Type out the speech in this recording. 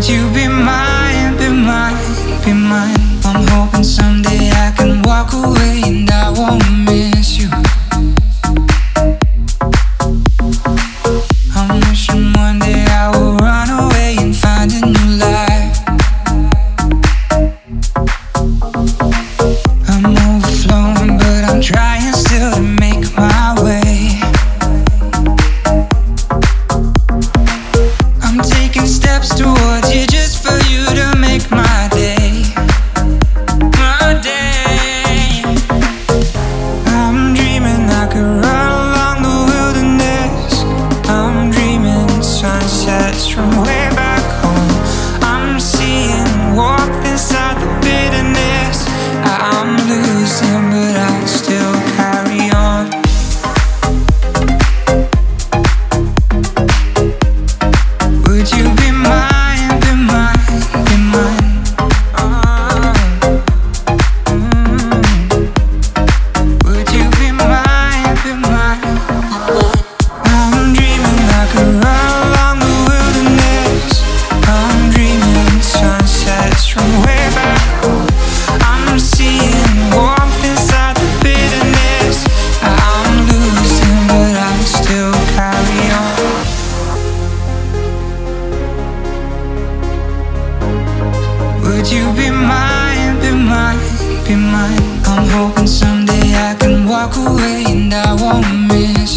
Would you be mine, be mine, be mine? I'm hoping someday I can walk away and I won't miss you. I'm wishing one day I will run away and find a new life. I'm overflowing, but I'm trying still to make my way. I'm taking steps towards you just for you to make my day. My day. I'm dreaming I could run along the wilderness. I'm dreaming sunsets from way back home. I'm seeing warmth inside the bitterness. I'm losing, but I still carry on. Would you be mine, be mine, be mine? Would you be mine, be mine? I'm dreaming I could run along the wilderness. I'm dreaming sunsets from way back home. I'm seeing warmth inside the bitterness. I'm losing, but I still carry on. Would you be mine, be mine, be mine? I'm hoping someday I can walk away and I won't miss